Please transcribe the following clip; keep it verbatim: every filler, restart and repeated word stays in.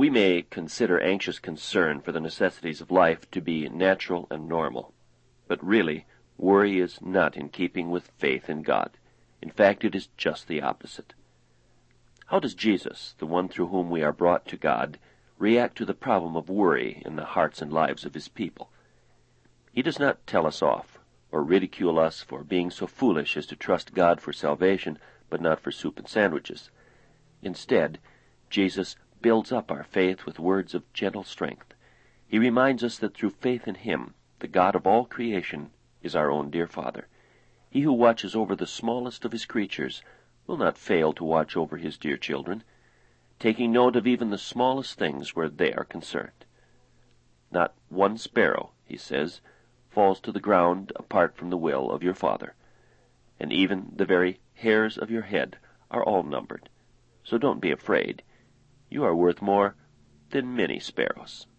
We may consider anxious concern for the necessities of life to be natural and normal, but really, worry is not in keeping with faith in God. In fact, it is just the opposite. How does Jesus, the one through whom we are brought to God, react to the problem of worry in the hearts and lives of his people? He does not tell us off, or ridicule us for being so foolish as to trust God for salvation, but not for soup and sandwiches. Instead, Jesus builds up our faith with words of gentle strength. He reminds us that through faith in him, the God of all creation is our own dear Father. He who watches over the smallest of his creatures will not fail to watch over his dear children, taking note of even the smallest things where they are concerned. Not one sparrow, he says, falls to the ground apart from the will of your Father, and even the very hairs of your head are all numbered. So don't be afraid. You are worth more than many sparrows.